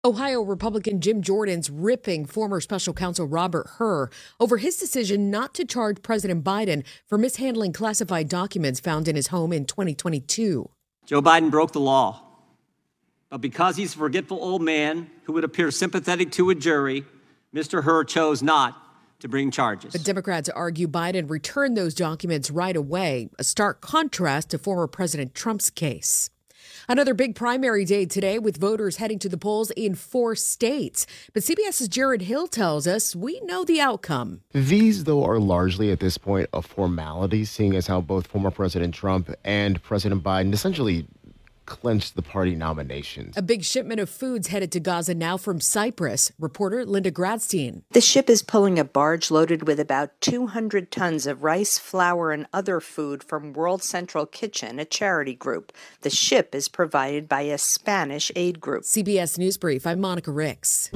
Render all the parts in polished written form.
Ohio Republican Jim Jordan's ripping former special counsel Robert Hur over his decision not to charge President Biden for mishandling classified documents found in his home in 2022. Joe Biden broke the law, but because he's a forgetful old man who would appear sympathetic to a jury, Mr. Hur chose not to bring charges. The Democrats argue Biden returned those documents right away, a stark contrast to former President Trump's case. Another big primary day today with voters heading to the polls in 4 states. But CBS's Jared Hill tells us we know the outcome. These, though, are largely at this point a formality, seeing as how both former President Trump and President Biden essentially clinched the party nominations. A big shipment of foods headed to Gaza now from Cyprus. Reporter Linda Gradstein. The ship is pulling a barge loaded with about 200 tons of rice, flour, and other food from World Central Kitchen, a charity group. The ship is provided by a Spanish aid group. CBS News Brief, I'm Monica Ricks.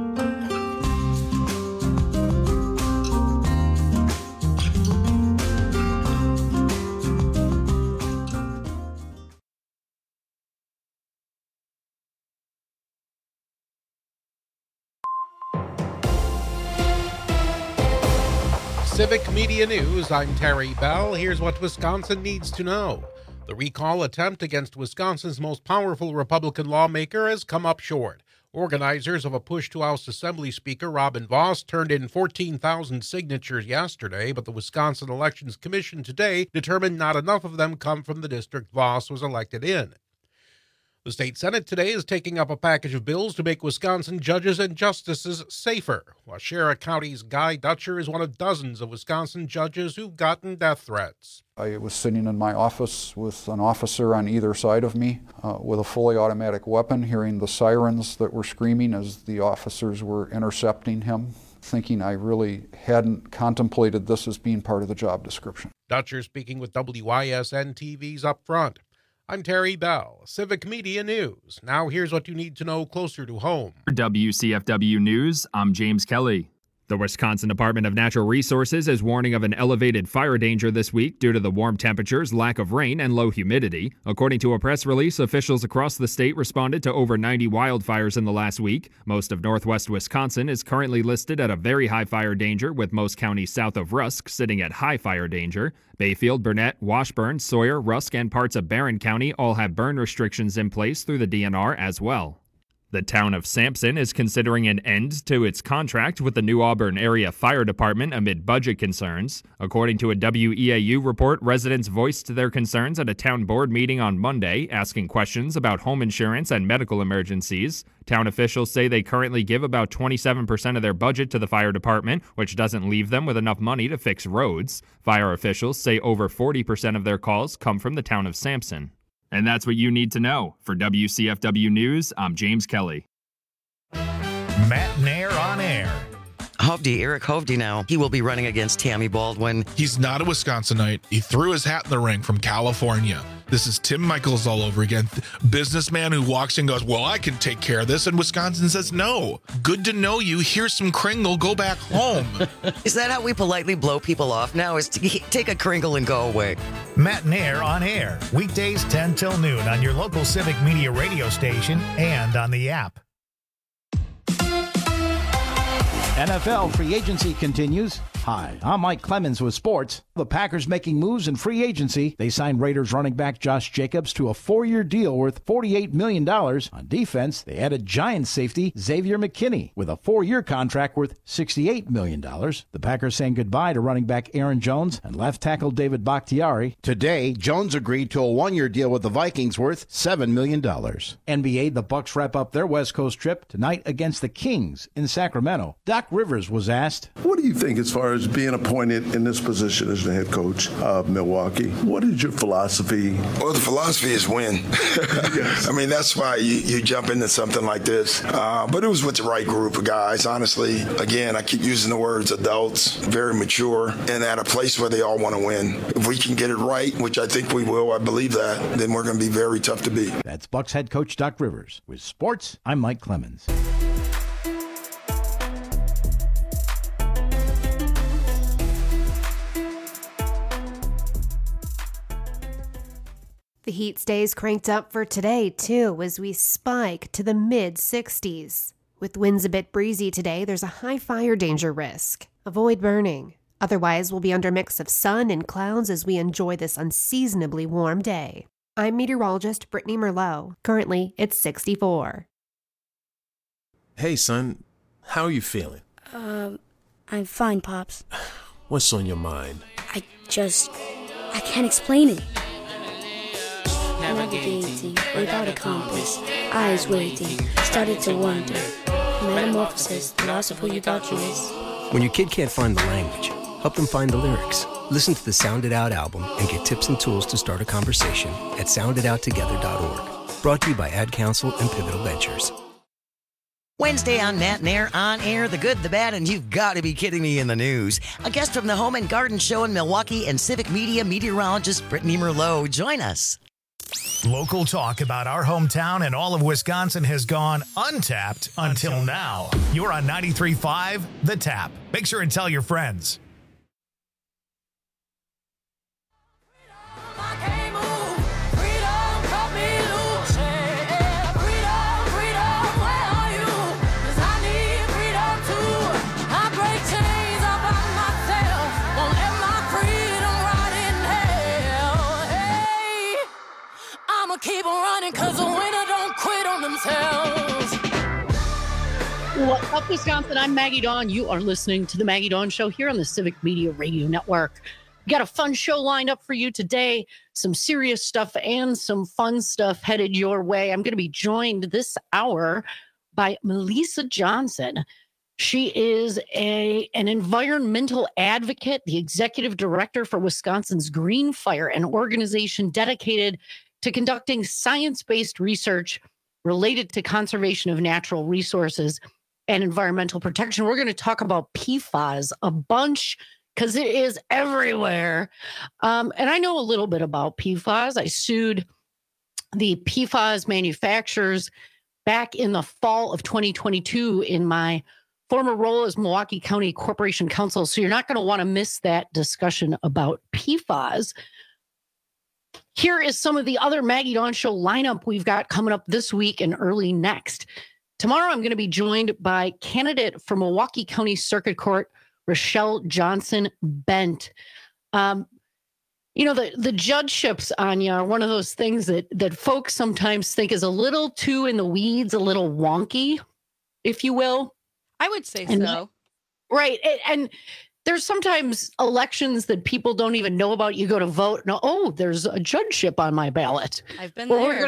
Civic Media News, I'm Terry Bell. Here's what Wisconsin needs to know. The recall attempt against Wisconsin's most powerful Republican lawmaker has come up short. Organizers of a push to oust Assembly Speaker Robin Vos turned in 14,000 signatures yesterday, but the Wisconsin Elections Commission today determined not enough of them come from the district Vos was elected in. The state Senate today is taking up a package of bills to make Wisconsin judges and justices safer. Waushara County's Guy Dutcher is one of dozens of Wisconsin judges who've gotten death threats. I was sitting in my office with an officer on either side of me with a fully automatic weapon, hearing the sirens that were screaming as the officers were intercepting him, thinking I really hadn't contemplated this as being part of the job description. Dutcher speaking with WISN TV's Up Front. I'm Terry Bell, Civic Media News. Now here's what you need to know closer to home. For WCFW News, I'm James Kelly. The Wisconsin Department of Natural Resources is warning of an elevated fire danger this week due to the warm temperatures, lack of rain, and low humidity. According to a press release, officials across the state responded to over 90 wildfires in the last week. Most of northwest Wisconsin is currently listed at a very high fire danger, with most counties south of Rusk sitting at high fire danger. Bayfield, Burnett, Washburn, Sawyer, Rusk, and parts of Barron County all have burn restrictions in place through the DNR as well. The town of Sampson is considering an end to its contract with the New Auburn Area Fire Department amid budget concerns. According to a WEAU report, residents voiced their concerns at a town board meeting on Monday, asking questions about home insurance and medical emergencies. Town officials say they currently give about 27% of their budget to the fire department, which doesn't leave them with enough money to fix roads. Fire officials say over 40% of their calls come from the town of Sampson. And that's what you need to know. For WCFW News, I'm James Kelly. Matt Nair on air. Eric Hovde now. He will be running against Tammy Baldwin. He's not a Wisconsinite. He threw his hat in the ring from California. This is Tim Michaels all over again. Businessman who walks in and goes, well, I can take care of this. And Wisconsin says, no. Good to know you. Here's some Kringle. Go back home. Is that how we politely blow people off now? Is to take a Kringle and go away? Matt Nair on air. Weekdays 10 till noon on your local Civic Media radio station and on the app. NFL free agency continues. Hi, I'm Mike Clemens with sports. The Packers making moves in free agency. They signed Raiders running back Josh Jacobs to a 4-year deal worth $48 million. On defense, they added Giants safety Xavier McKinney with a 4-year contract worth $68 million. The Packers saying goodbye to running back Aaron Jones and left tackle David Bakhtiari. Today, Jones agreed to a 1-year deal with the Vikings worth $7 million. NBA, the Bucks wrap up their West Coast trip tonight against the Kings in Sacramento. Doc Rivers was asked, what do you think as far as being appointed in this position as the head coach of Milwaukee? What is your philosophy? Well, the philosophy is win. Yes. I mean, that's why you jump into something like this. But it was with the right group of guys, honestly. Again, I keep using the words adults, very mature, and at a place where they all want to win. If we can get it right, which I think we will, I believe that, then we're going to be very tough to beat. That's Bucks head coach Doc Rivers. With sports, I'm Mike Clemens. The heat stays cranked up for today, too, as we spike to the mid-60s. With winds a bit breezy today, there's a high fire danger risk. Avoid burning. Otherwise, we'll be under a mix of sun and clouds as we enjoy this unseasonably warm day. I'm meteorologist Brittany Merlot. Currently, it's 64. Hey, son. How are you feeling? I'm fine, Pops. What's on your mind? I can't explain it. Navigating without a compass, eyes waiting, started to wonder. Metamorphosis, the loss of who you thought you was. When your kid can't find the language, help them find the lyrics. Listen to the Sound It Out album and get tips and tools to start a conversation at sounditouttogether.org. Brought to you by Ad Council and Pivotal Ventures. Wednesday on Matt and Air, on air, the good, the bad, and you've got to be kidding me in the news. A guest from the Home and Garden Show in Milwaukee and Civic Media meteorologist Brittany Merlot. Join us. Local talk about our hometown and all of Wisconsin has gone untapped until now. You're on 93.5 The Tap. Make sure and tell your friends. Keep on running, cause the winner don't quit on themselves. What's up, Wisconsin? I'm Maggie Dawn. You are listening to the Maggie Dawn Show here on the Civic Media Radio Network. We got a fun show lined up for you today. Some serious stuff and some fun stuff headed your way. I'm going to be joined this hour by Melissa Johnson. She is an environmental advocate, the executive director for Wisconsin's Green Fire, an organization dedicated to conducting science-based research related to conservation of natural resources and environmental protection. We're going to talk about PFAS a bunch because it is everywhere. And I know a little bit about PFAS. I sued the PFAS manufacturers back in the fall of 2022 in my former role as Milwaukee County Corporation Counsel. So you're not going to want to miss that discussion about PFAS. Here is some of the other Maggie Dawn Show lineup we've got coming up this week and early next. Tomorrow, I'm going to be joined by candidate for Milwaukee County Circuit Court, Rochelle Johnson Bent. The judgeships, Anya, are one of those things that folks sometimes think is a little too in the weeds, a little wonky, if you will. I would say so. Right. And there's sometimes elections that people don't even know about. You go to vote. No, there's a judgeship on my ballot. I've been there. We're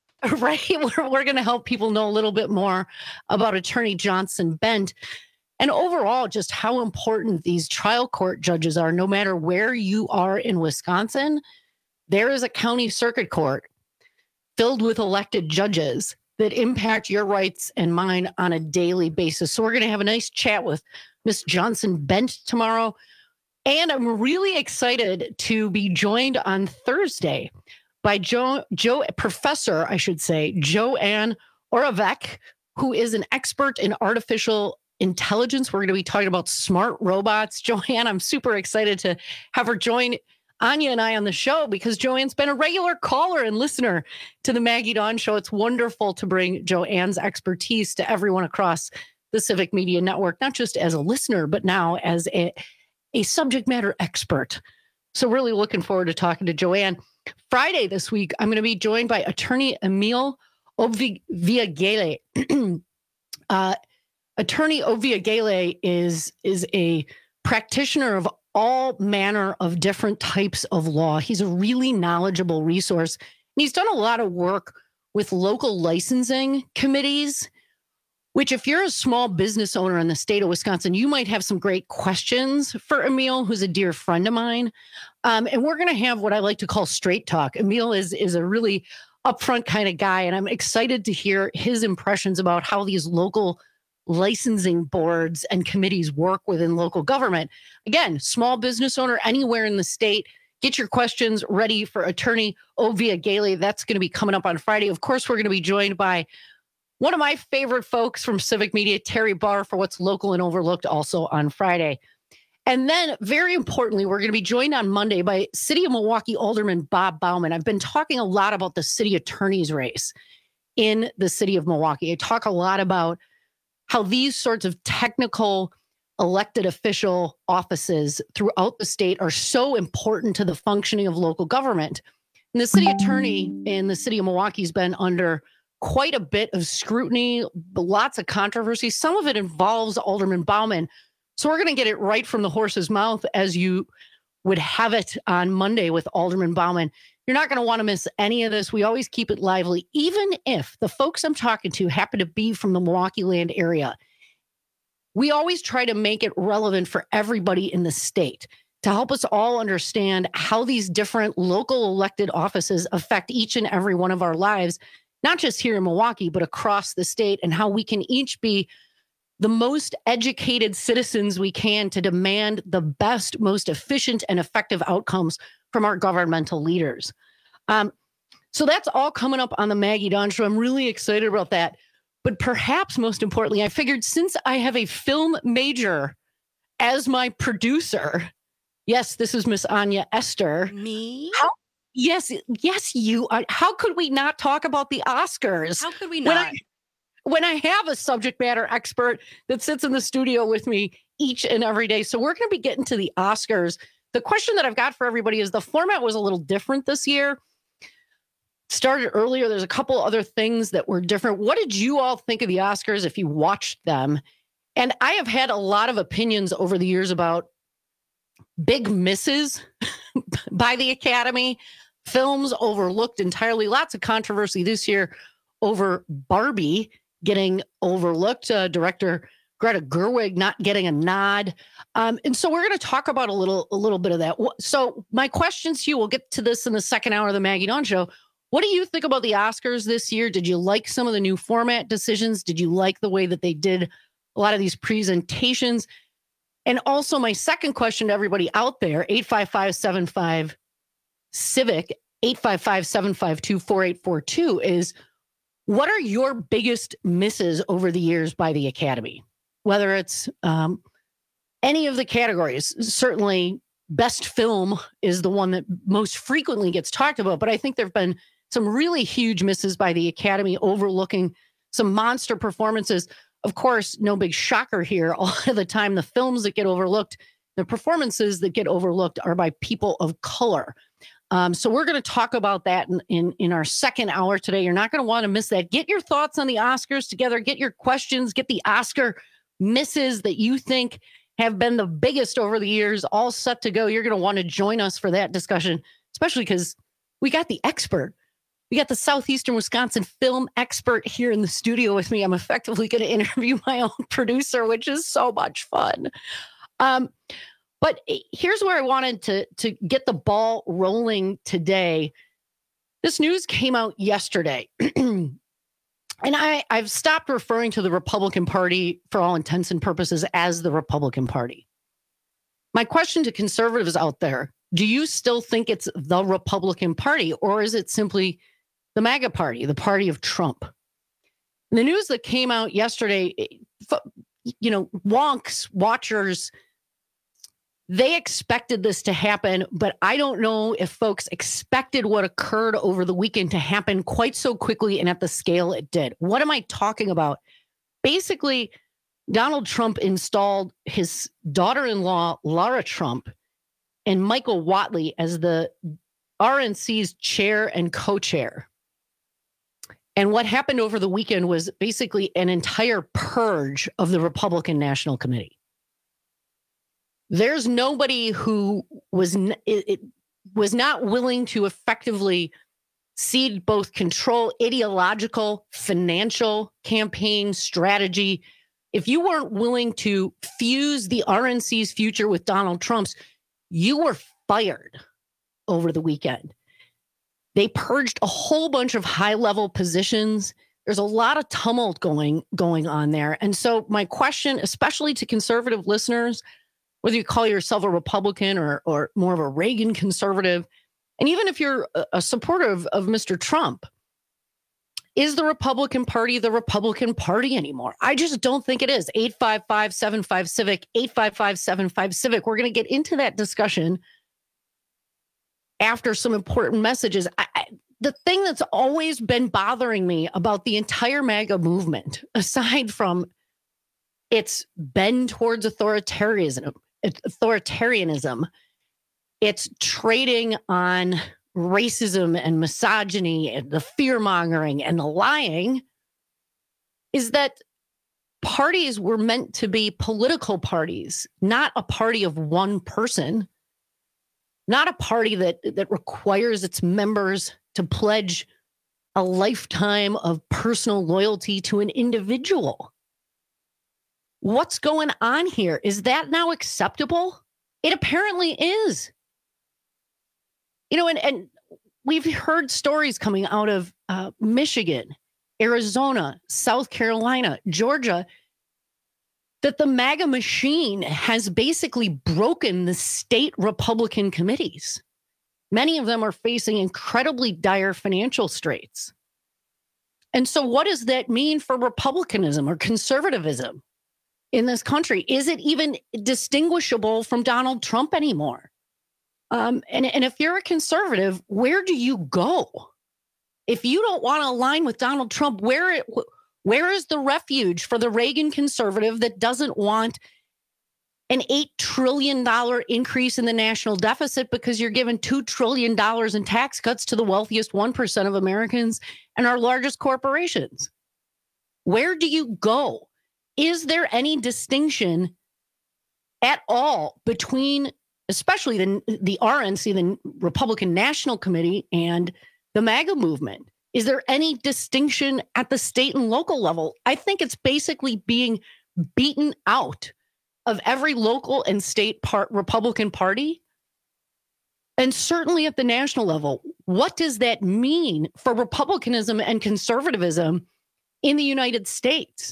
going to help people know a little bit more about Attorney Johnson Bent and overall just how important these trial court judges are. No matter where you are in Wisconsin, there is a county circuit court filled with elected judges that impact your rights and mine on a daily basis. So we're going to have a nice chat with Miss Johnson Bent tomorrow. And I'm really excited to be joined on Thursday by Professor Joanne Oravec, who is an expert in artificial intelligence. We're going to be talking about smart robots. Joanne, I'm super excited to have her join Anya and I on the show because Joanne's been a regular caller and listener to the Maggie Dawn Show. It's wonderful to bring Joanne's expertise to everyone across the Civic Media Network, not just as a listener, but now as a subject matter expert. So really looking forward to talking to Joanne. Friday this week, I'm going to be joined by attorney Emil Oviagele. Attorney Oviagele is a practitioner of all manner of different types of law. He's a really knowledgeable resource. And he's done a lot of work with local licensing committees, which if you're a small business owner in the state of Wisconsin, you might have some great questions for Emil, who's a dear friend of mine. And we're going to have what I like to call straight talk. Emil is a really upfront kind of guy, and I'm excited to hear his impressions about how these local licensing boards and committees work within local government. Again, small business owner anywhere in the state, get your questions ready for attorney Oviagele. That's going to be coming up on Friday. Of course, we're going to be joined by one of my favorite folks from Civic Media, Terry Barr, for What's Local and Overlooked, also on Friday. And then, very importantly, we're going to be joined on Monday by City of Milwaukee Alderman Bob Bauman. I've been talking a lot about the city attorney's race in the city of Milwaukee. I talk a lot about how these sorts of technical elected official offices throughout the state are so important to the functioning of local government. And the city attorney in the city of Milwaukee has been under quite a bit of scrutiny, lots of controversy. Some of it involves Alderman Bauman. So we're going to get it right from the horse's mouth as you would have it on Monday with Alderman Bauman. You're not going to want to miss any of this. We always keep it lively, even if the folks I'm talking to happen to be from the Milwaukee land area. We always try to make it relevant for everybody in the state to help us all understand how these different local elected offices affect each and every one of our lives, not just here in Milwaukee, but across the state, and how we can each be the most educated citizens we can to demand the best, most efficient and effective outcomes from our governmental leaders. So that's all coming up on the Maggie Dawn Show. I'm really excited about that. But perhaps most importantly, I figured since I have a film major as my producer, yes, this is Miss Anya Esther. Me? Yes, you are. How could we not talk about the Oscars? How could we not? When I have a subject matter expert that sits in the studio with me each and every day. So we're going to be getting to the Oscars. The question that I've got for everybody is the format was a little different this year. Started earlier. There's a couple other things that were different. What did you all think of the Oscars if you watched them? And I have had a lot of opinions over the years about big misses by the Academy, films overlooked entirely. Lots of controversy this year over Barbie getting overlooked. Director Greta Gerwig not getting a nod. And so we're going to talk about a little bit of that. So my questions to you, we'll get to this in the second hour of the Maggie Dawn Show. What do you think about the Oscars this year? Did you like some of the new format decisions? Did you like the way that they did a lot of these presentations? And also my second question to everybody out there, 855-75-CIVIC, 855-752-4842 is, what are your biggest misses over the years by the Academy? Whether it's any of the categories, certainly best film is the one that most frequently gets talked about, but I think there have been some really huge misses by the Academy, overlooking some monster performances. Of course, no big shocker here. All of the time, the films that get overlooked, the performances that get overlooked are by people of color. So we're going to talk about that in our second hour today. You're not going to want to miss that. Get your thoughts on the Oscars together. Get your questions. Get the Oscar misses that you think have been the biggest over the years all set to go. You're going to want to join us for that discussion, especially because we got the expert. We got the Southeastern Wisconsin film expert here in the studio with me. I'm effectively going to interview my own producer, which is so much fun. But here's where I wanted to get the ball rolling today. This news came out yesterday. And I've stopped referring to the Republican Party for all intents and purposes as the Republican Party. My question to conservatives out there, do you still think it's the Republican Party, or is it simply the MAGA Party, the party of Trump? And the news that came out yesterday, wonks, watchers, they expected this to happen, but I don't know if folks expected what occurred over the weekend to happen quite so quickly and at the scale it did. What am I talking about? Basically, Donald Trump installed his daughter-in-law, Lara Trump, and Michael Whatley as the RNC's chair and co-chair. And what happened over the weekend was basically an entire purge of the Republican National Committee. There's nobody who was not willing to effectively cede both control, ideological, financial, campaign strategy. If you weren't willing to fuse the RNC's future with Donald Trump's, you were fired over the weekend. They purged a whole bunch of high-level positions. There's a lot of tumult going on there. And so my question, especially to conservative listeners, whether you call yourself a Republican or more of a Reagan conservative, and even if you're a supporter of Mr. Trump, Is the Republican Party anymore? I just don't think it is. 855-75-CIVIC, 855-75-CIVIC. We're going to get into that discussion after some important messages. The thing that's always been bothering me about the entire MAGA movement, aside from its bend towards authoritarianism, it's trading on racism and misogyny and the fear-mongering and the lying, is that parties were meant to be political parties, not a party of one person, not a party that requires its members to pledge a lifetime of personal loyalty to an individual. What's going on here? Is that now acceptable? It apparently is. And we've heard stories coming out of Michigan, Arizona, South Carolina, Georgia, that the MAGA machine has basically broken the state Republican committees. Many of them are facing incredibly dire financial straits. And so what does that mean for republicanism or conservatism in this country? Is it even distinguishable from Donald Trump anymore? And if you're a conservative, where do you go? If you don't want to align with Donald Trump, where is the refuge for the Reagan conservative that doesn't want an $8 trillion increase in the national deficit because you're giving $2 trillion in tax cuts to the wealthiest 1% of Americans and our largest corporations? Where do you go? Is there any distinction at all between, especially the RNC, the Republican National Committee, and the MAGA movement? Is there any distinction at the state and local level? I think it's basically being beaten out of every local and state Republican Party. And certainly at the national level, what does that mean for republicanism and conservatism in the United States?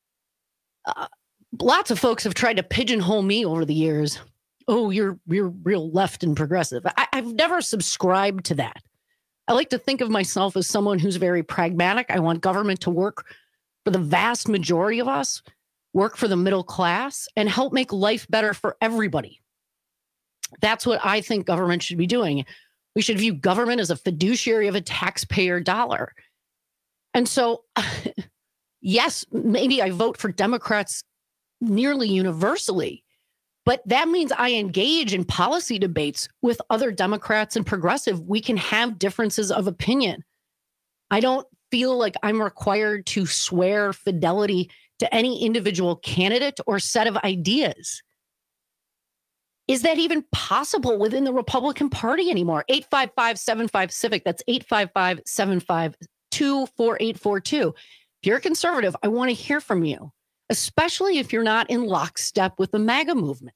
Lots of folks have tried to pigeonhole me over the years. Oh, you're real left and progressive. I've never subscribed to that. I like to think of myself as someone who's very pragmatic. I want government to work for the vast majority of us, work for the middle class, and help make life better for everybody. That's what I think government should be doing. We should view government as a fiduciary of a taxpayer dollar. And so, yes, maybe I vote for Democrats nearly universally, but that means I engage in policy debates with other Democrats and progressive. We can have differences of opinion. I don't feel like I'm required to swear fidelity to any individual candidate or set of ideas. Is that even possible within the Republican Party anymore? 855-75-CIVIC. That's 855-752-4842. If you're a conservative, I want to hear from you, especially if you're not in lockstep with the MAGA movement.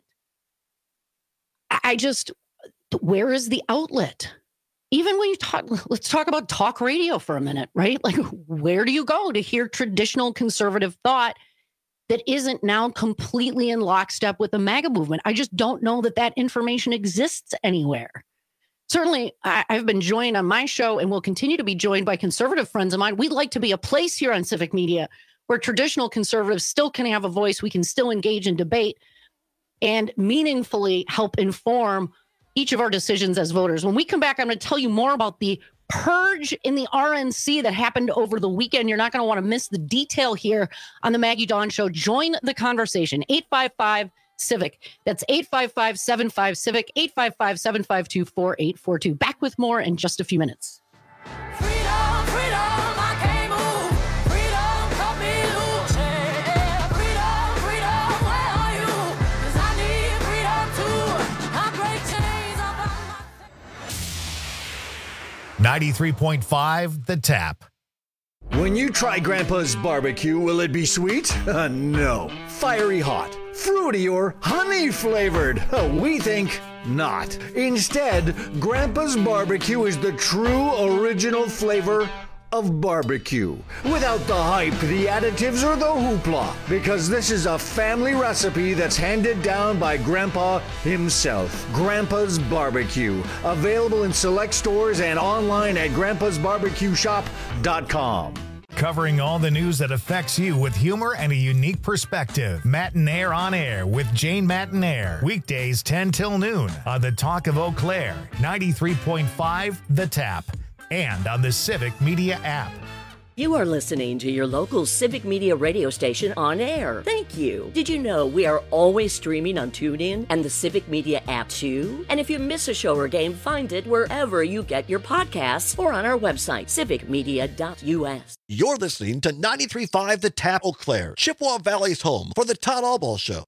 Where is the outlet? Even when you let's talk about talk radio for a minute, right? Like, where do you go to hear traditional conservative thought that isn't now completely in lockstep with the MAGA movement? I just don't know that information exists anywhere. Certainly, I've been joined on my show and will continue to be joined by conservative friends of mine. We'd like to be a place here on Civic Media where traditional conservatives still can have a voice. We can still engage in debate and meaningfully help inform each of our decisions as voters. When we come back, I'm going to tell you more about the purge in the RNC that happened over the weekend. You're not going to want to miss the detail here on the Maggie Dawn Show. Join the conversation. 855-CIVIC. That's 855-75-CIVIC, 855-752-4842. Back with more in just a few minutes. .5 The Tap. When you try Grandpa's barbecue, will it be sweet? No. Fiery hot, fruity, or honey flavored? We think not. Instead, Grandpa's barbecue is the true original flavor of barbecue. Without the hype, the additives, or the hoopla. Because this is a family recipe that's handed down by Grandpa himself. Grandpa's Barbecue. Available in select stores and online at grandpasbarbecueshop.com. covering all the news that affects you with humor and a unique perspective. Matinaire on Air with Jane Matinaire. Weekdays 10 till noon on the Talk of Eau Claire, 93.5 The Tap, and on the Civic Media app. You are listening to your local Civic Media radio station on air. Thank you. Did you know we are always streaming on TuneIn and the Civic Media app too? And if you miss a show or game, find it wherever you get your podcasts or on our website, civicmedia.us. You're listening to 93.5 The Tap, Eau Claire, Chippewa Valley's home for the Todd Albaugh Show.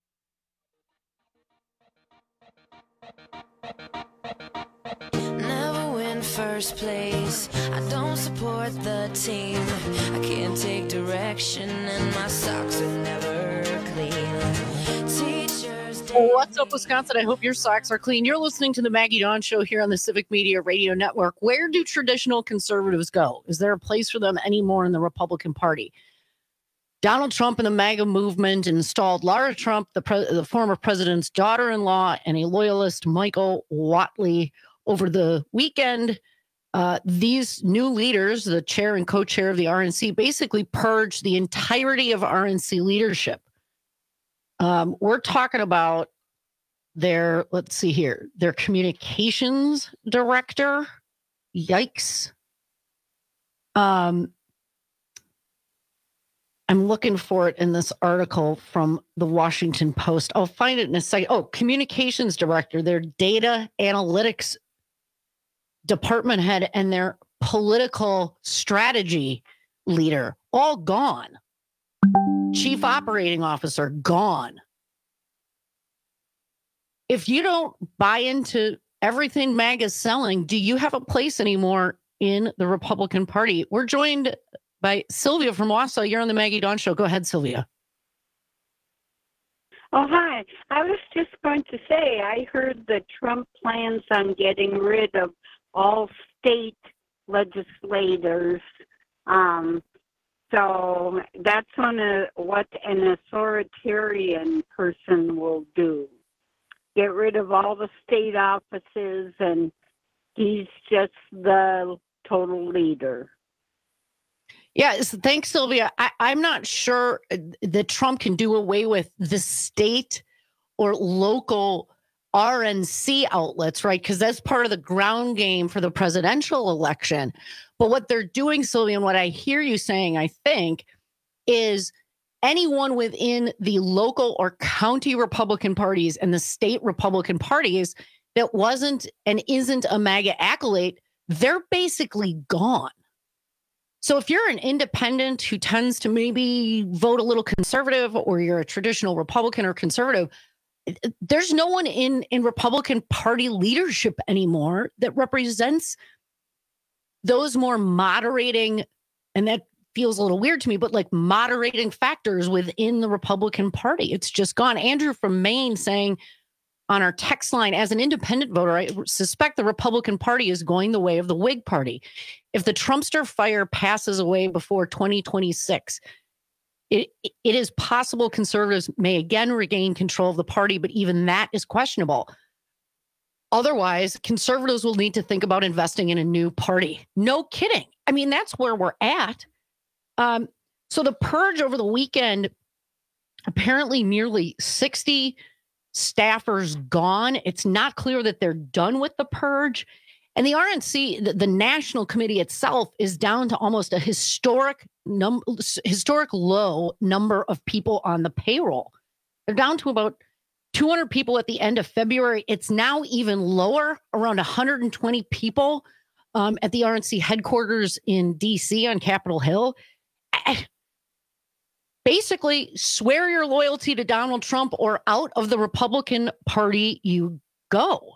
First place, I don't support the team. I can't take direction, and my socks are never clean. Teachers. What's up, Wisconsin? I hope your socks are clean. You're listening to the Maggie Dawn Show here on the Civic Media Radio Network. Where do traditional conservatives go? Is there a place for them anymore in the Republican Party? Donald Trump and the MAGA movement installed Lara Trump, the former president's daughter-in-law, and a loyalist, Michael Whatley, over the weekend. These new leaders, the chair and co-chair of the RNC, basically purged the entirety of RNC leadership. We're talking about their communications director. Yikes. I'm looking for it in this article from the Washington Post. I'll find it in a second. Oh, communications director, their data analytics department head, and their political strategy leader, all gone. Chief operating officer, gone. If you don't buy into everything MAGA's selling, do you have a place anymore in the Republican Party? We're joined by Sylvia from Wausau. You're on the Maggie Dawn Show. Go ahead, Sylvia. Oh, hi. I was just going to say, I heard that Trump plans on getting rid of all state legislators. So that's what an authoritarian person will do. Get rid of all the state offices, and he's just the total leader. Yes, thanks, Sylvia. I'm not sure that Trump can do away with the state or local RNC outlets, right? Because that's part of the ground game for the presidential election. But what they're doing, Sylvia, and what I hear you saying, I think, is anyone within the local or county Republican parties and the state Republican parties that wasn't and isn't a MAGA acolyte, they're basically gone. So if you're an independent who tends to maybe vote a little conservative, or you're a traditional Republican or conservative, there's no one in Republican Party leadership anymore that represents those more moderating, and that feels a little weird to me, but like moderating factors within the Republican Party. It's just gone. Andrew from Maine saying on our text line, as an independent voter, I suspect the Republican Party is going the way of the Whig Party. If the Trumpster fire passes away before 2026, it is possible conservatives may again regain control of the party, but even that is questionable. Otherwise, conservatives will need to think about investing in a new party. No kidding. I mean, that's where we're at. So the purge over the weekend, apparently nearly 60 staffers gone. It's not clear that they're done with the purge. And the RNC, the national committee itself, is down to almost a historic low number of people on the payroll. They're down to about 200 people at the end of February. It's now even lower, around 120 people at the RNC headquarters in D.C. on Capitol Hill. Basically, swear your loyalty to Donald Trump or out of the Republican Party you go.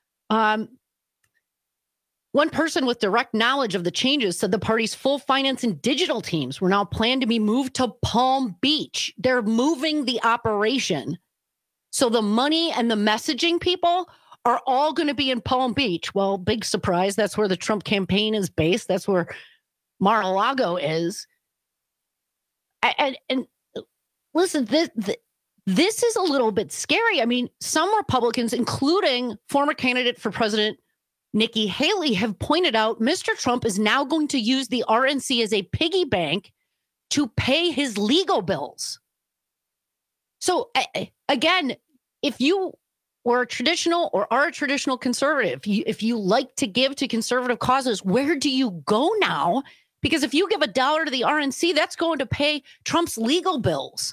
One person with direct knowledge of the changes said the party's full finance and digital teams were now planned to be moved to Palm Beach. They're moving the operation. So the money and the messaging people are all going to be in Palm Beach. Well, big surprise. That's where the Trump campaign is based. That's where Mar-a-Lago is. And listen, this is a little bit scary. I mean, some Republicans, including former candidate for president Nikki Haley, have pointed out Mr. Trump is now going to use the RNC as a piggy bank to pay his legal bills. So again, if you were a traditional or are a traditional conservative, if you like to give to conservative causes, where do you go now? Because if you give $1 to the RNC, that's going to pay Trump's legal bills.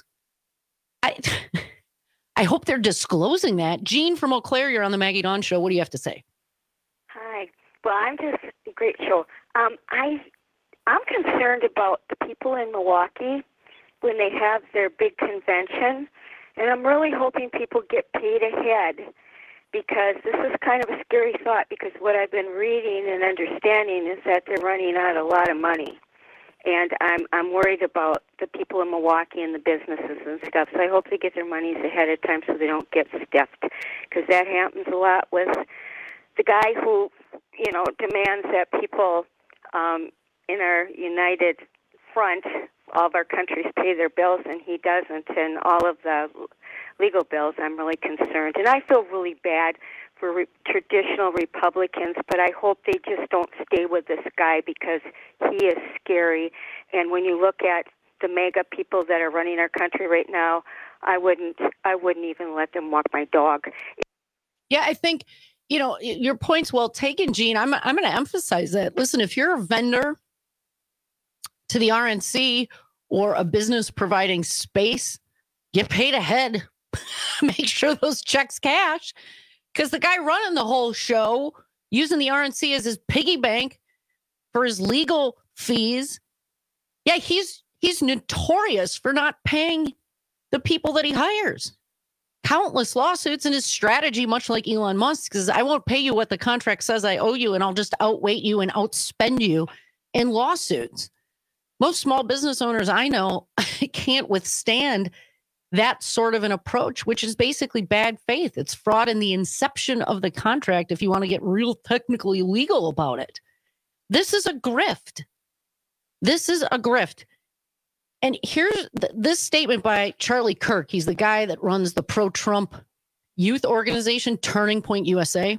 I hope they're disclosing that. Jean from Eau Claire, you're on the Maggie Dawn Show. What do you have to say? Hi. Well, I'm just a great show. I'm concerned about the people in Milwaukee when they have their big convention, and I'm really hoping people get paid ahead, because this is kind of a scary thought, because what I've been reading and understanding is that they're running out a lot of money. And I'm worried about the people in Milwaukee and the businesses and stuff. So I hope they get their monies ahead of time so they don't get stiffed, because that happens a lot with the guy who, demands that people in our united front, all of our countries, pay their bills, and he doesn't. And all of the legal bills, I'm really concerned. And I feel really bad for traditional Republicans, but I hope they just don't stay with this guy, because he is scary. And when you look at the mega people that are running our country right now, I wouldn't even let them walk my dog. Yeah, I think, your point's well taken, Gene. I'm going to emphasize that. Listen, if you're a vendor to the RNC or a business providing space, get paid ahead. Make sure those checks cash. Because the guy running the whole show, using the RNC as his piggy bank for his legal fees, yeah, he's notorious for not paying the people that he hires. Countless lawsuits, and his strategy, much like Elon Musk, is I won't pay you what the contract says I owe you, and I'll just outweight you and outspend you in lawsuits. Most small business owners I know can't withstand that sort of an approach, which is basically bad faith. It's fraud in the inception of the contract, if you want to get real technically legal about it. This is a grift. This is a grift. And here's this statement by Charlie Kirk. He's the guy that runs the pro-Trump youth organization, Turning Point USA.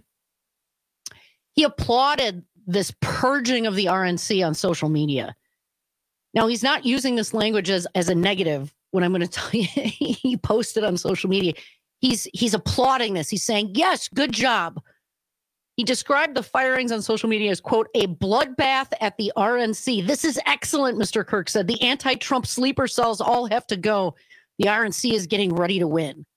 He applauded this purging of the RNC on social media. Now, he's not using this language as a negative. When I'm going to tell you, he posted on social media, he's applauding this. He's saying, yes, good job. He described the firings on social media as, quote, a bloodbath at the RNC. This is excellent, Mr. Kirk said. The anti-Trump sleeper cells all have to go. The RNC is getting ready to win.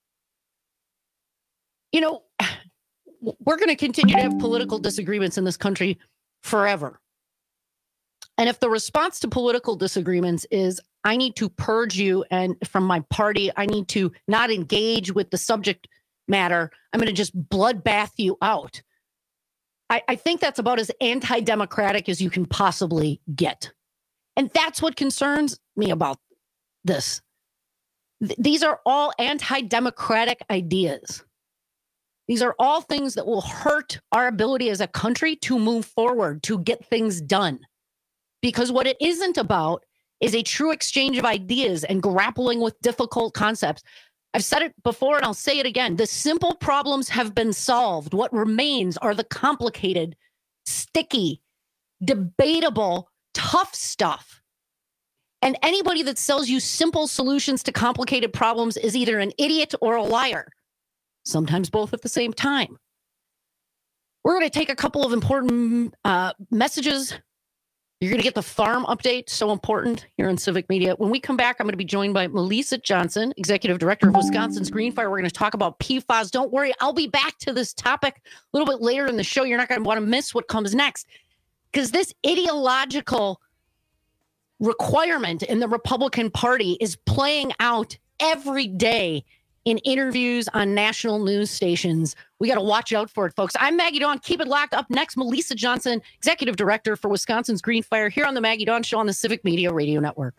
We're going to continue to have political disagreements in this country forever. And if the response to political disagreements is, I need to purge you and from my party, I need to not engage with the subject matter, I'm going to just bloodbath you out. I think that's about as anti-democratic as you can possibly get. And that's what concerns me about this. These are all anti-democratic ideas. These are all things that will hurt our ability as a country to move forward, to get things done. Because what it isn't about is a true exchange of ideas and grappling with difficult concepts. I've said it before and I'll say it again. The simple problems have been solved. What remains are the complicated, sticky, debatable, tough stuff. And anybody that sells you simple solutions to complicated problems is either an idiot or a liar. Sometimes both at the same time. We're going to take a couple of important messages. You're going to get the farm update, so important here on Civic Media. When we come back, I'm going to be joined by Melissa Johnson, Executive Director of Wisconsin's Green Fire. We're going to talk about PFAS. Don't worry, I'll be back to this topic a little bit later in the show. You're not going to want to miss what comes next, because this ideological requirement in the Republican Party is playing out every day in interviews on national news stations. We got to watch out for it, folks. I'm Maggie Dawn. Keep it locked. Up next, Melissa Johnson, Executive Director for Wisconsin's Green Fire, here on the Maggie Dawn Show on the Civic Media Radio Network.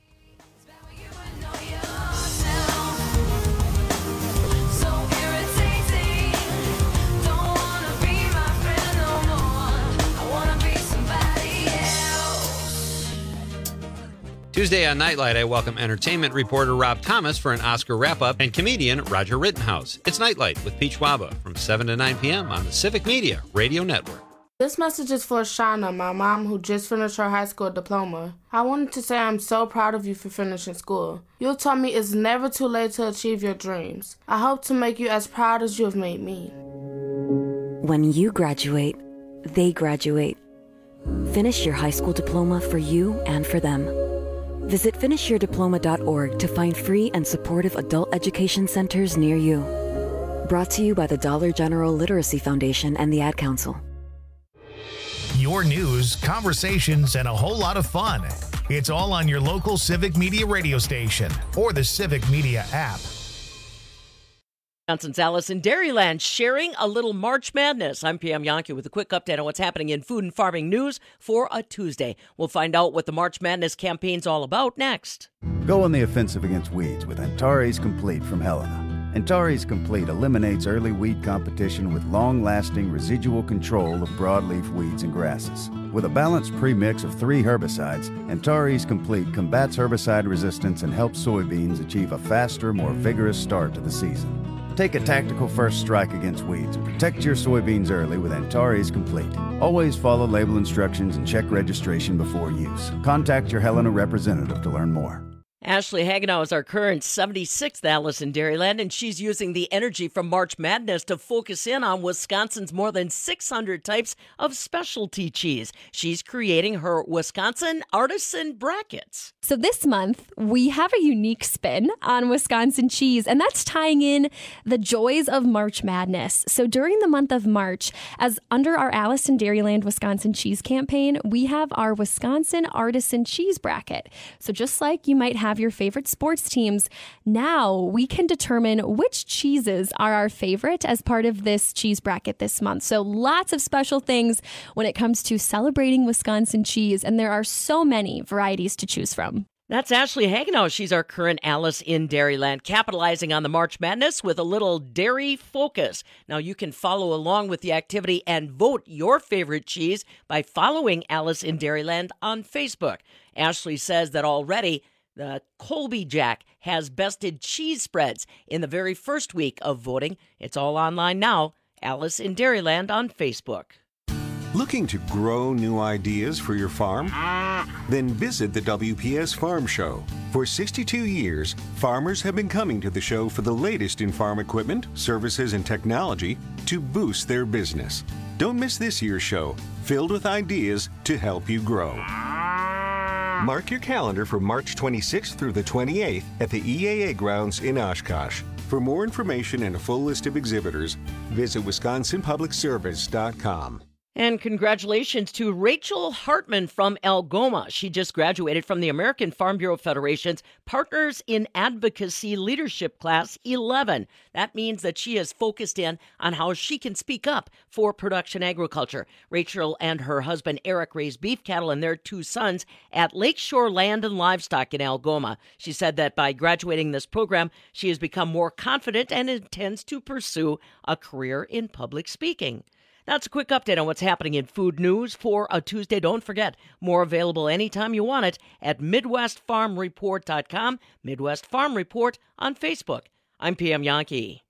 Tuesday on Nightlight, I welcome entertainment reporter Rob Thomas for an Oscar wrap-up and comedian Roger Rittenhouse. It's Nightlight with Pete Schwaba from 7 to 9 p.m. on the Civic Media Radio Network. This message is for Shauna, my mom, who just finished her high school diploma. I wanted to say I'm so proud of you for finishing school. You taught me it's never too late to achieve your dreams. I hope to make you as proud as you have made me. When you graduate, they graduate. Finish your high school diploma for you and for them. Visit finishyourdiploma.org to find free and supportive adult education centers near you. Brought to you by the Dollar General Literacy Foundation and the Ad Council. Your news, conversations, and a whole lot of fun. It's all on your local Civic Media radio station or the Civic Media app. Wisconsin's Alice in Dairyland sharing a little March Madness. I'm Pam Yonke with a quick update on what's happening in food and farming news for a Tuesday. We'll find out what the March Madness campaign's all about next. Go on the offensive against weeds with Antares Complete from Helena. Antares Complete eliminates early weed competition with long-lasting residual control of broadleaf weeds and grasses. With a balanced premix of 3 herbicides, Antares Complete combats herbicide resistance and helps soybeans achieve a faster, more vigorous start to the season. Take a tactical first strike against weeds and protect your soybeans early with Antares Complete. Always follow label instructions and check registration before use. Contact your Helena representative to learn more. Ashley Hagenow is our current 76th Alice in Dairyland, and she's using the energy from March Madness to focus in on Wisconsin's more than 600 types of specialty cheese. She's creating her Wisconsin Artisan Brackets. So this month, we have a unique spin on Wisconsin cheese, and that's tying in the joys of March Madness. So during the month of March, as under our Alice in Dairyland Wisconsin cheese campaign, we have our Wisconsin Artisan Cheese Bracket. So just like you might have your favorite sports teams, now we can determine which cheeses are our favorite as part of this cheese bracket this month. So lots of special things when it comes to celebrating Wisconsin cheese, and there are so many varieties to choose from. That's Ashley Hagenow. She's our current Alice in Dairyland, capitalizing on the March Madness with a little dairy focus. Now, you can follow along with the activity and vote your favorite cheese by following Alice in Dairyland on Facebook. Ashley says that already the Colby Jack has bested cheese spreads in the very first week of voting. It's all online now. Alice in Dairyland on Facebook. Looking to grow new ideas for your farm? Then visit the WPS Farm Show. For 62 years, farmers have been coming to the show for the latest in farm equipment, services, and technology to boost their business. Don't miss this year's show, filled with ideas to help you grow. Mark your calendar for March 26th through the 28th at the EAA grounds in Oshkosh. For more information and a full list of exhibitors, visit WisconsinPublicService.com. And congratulations to Rachel Hartman from Algoma. She just graduated from the American Farm Bureau Federation's Partners in Advocacy Leadership Class 11. That means that she has focused in on how she can speak up for production agriculture. Rachel and her husband Eric raise beef cattle and their 2 sons at Lakeshore Land and Livestock in Algoma. She said that by graduating this program, she has become more confident and intends to pursue a career in public speaking. That's a quick update on what's happening in food news for a Tuesday. Don't forget, more available anytime you want it at MidwestFarmReport.com, Midwest Farm Report on Facebook. I'm Pam Yonke.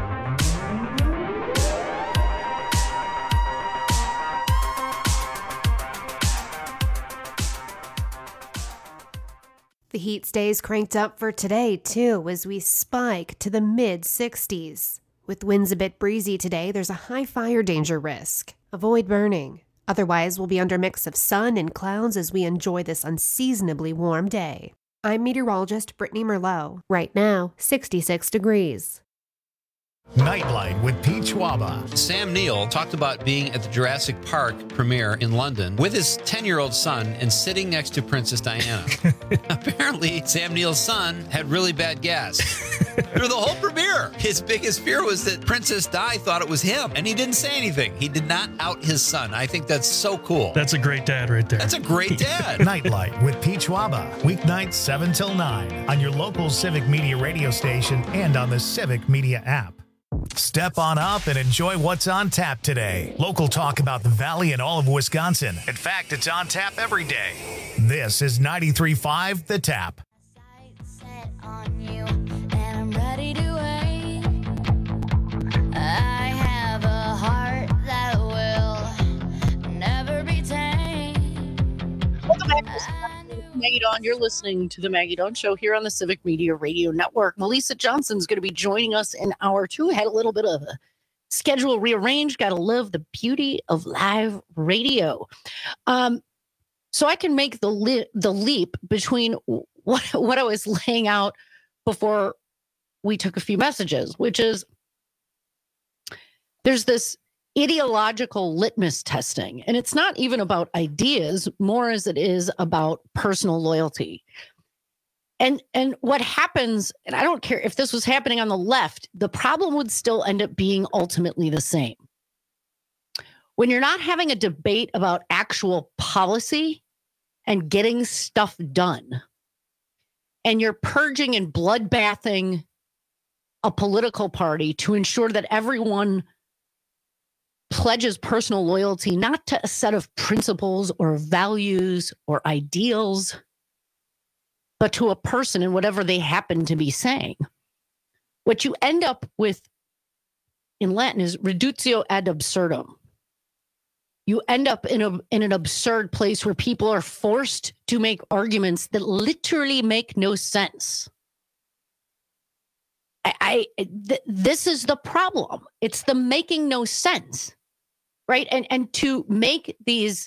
The heat stays cranked up for today, too, as we spike to the mid-60s. With winds a bit breezy today, there's a high fire danger risk. Avoid burning. Otherwise, we'll be under a mix of sun and clouds as we enjoy this unseasonably warm day. I'm meteorologist Brittany Merlot. Right now, 66 degrees. Nightlight with Pete Schwaba. Sam Neill talked about being at the Jurassic Park premiere in London with his 10-year-old son and sitting next to Princess Diana. Apparently, Sam Neill's son had really bad gas through the whole premiere. His biggest fear was that Princess Di thought it was him, and he didn't say anything. He did not out his son. I think that's so cool. That's a great dad right there. That's a great dad. Nightlight with Pete Schwaba. Weeknights 7 till 9 on your local Civic Media radio station and on the Civic Media app. Step on up and enjoy what's on tap today. Local talk about the Valley and all of Wisconsin. In fact, it's on tap every day. This is 93.5 The Tap. Dawn. You're listening to the Maggie Dawn Show here on the Civic Media Radio Network. Melissa Johnson's going to be joining us in hour 2. Had a little bit of a schedule rearranged. Got to love the beauty of live radio. So I can make the leap between what I was laying out before we took a few messages, which is there's this ideological litmus testing, and it's not even about ideas more as it is about personal loyalty. And what happens, and I don't care if this was happening on the left, the problem would still end up being ultimately the same. When you're not having a debate about actual policy and getting stuff done, and you're purging and bloodbathing a political party to ensure that everyone pledges personal loyalty, not to a set of principles or values or ideals, but to a person and whatever they happen to be saying. What you end up with in Latin is reductio ad absurdum. You end up in an absurd place where people are forced to make arguments that literally make no sense. This is the problem. It's the making no sense, right? And to make these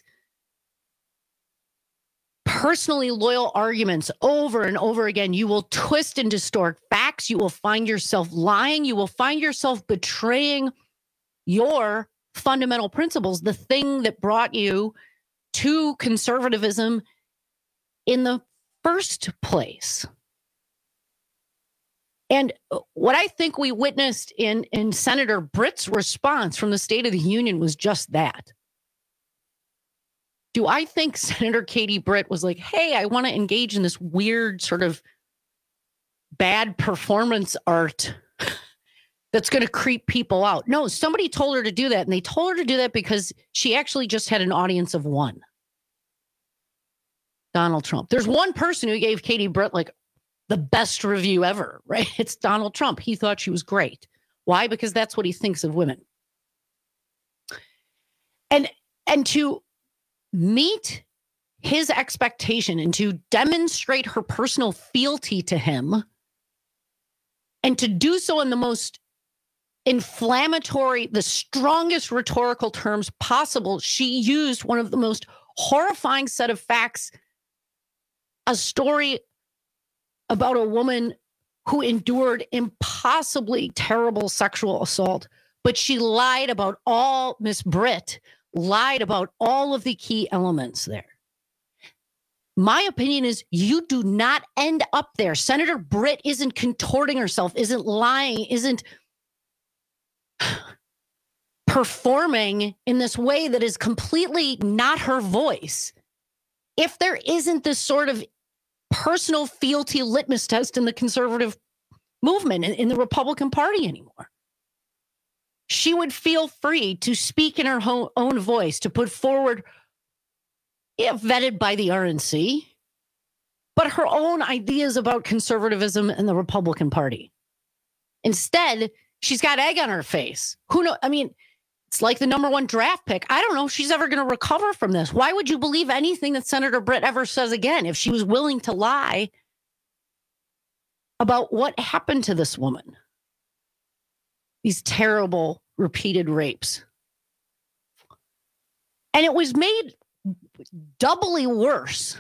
personally loyal arguments over and over again, you will twist and distort facts. You will find yourself lying. You will find yourself betraying your fundamental principles, the thing that brought you to conservatism in the first place. And what I think we witnessed in Senator Britt's response from the State of the Union was just that. Do I think Senator Katie Britt was like, hey, I want to engage in this weird sort of bad performance art that's going to creep people out? No, somebody told her to do that. And they told her to do that because she actually just had an audience of one. Donald Trump. There's one person who gave Katie Britt like the best review ever, right? It's Donald Trump. He thought she was great. Why? Because that's what he thinks of women. And to meet his expectation and to demonstrate her personal fealty to him, and to do so in the most inflammatory, the strongest rhetorical terms possible, she used one of the most horrifying set of facts, a story about a woman who endured impossibly terrible sexual assault, but she lied about Miss Britt lied about all of the key elements there. My opinion is you do not end up there. Senator Britt isn't contorting herself, isn't lying, isn't performing in this way that is completely not her voice. If there isn't this sort of personal fealty litmus test in the conservative movement, in the Republican Party anymore, she would feel free to speak in her own voice, to put forward, vetted by the RNC, but her own ideas about conservatism and the Republican Party. Instead, she's got egg on her face. Who knows? I mean, it's like the number one draft pick. I don't know if she's ever going to recover from this. Why would you believe anything that Senator Britt ever says again if she was willing to lie about what happened to this woman? These terrible repeated rapes. And it was made doubly worse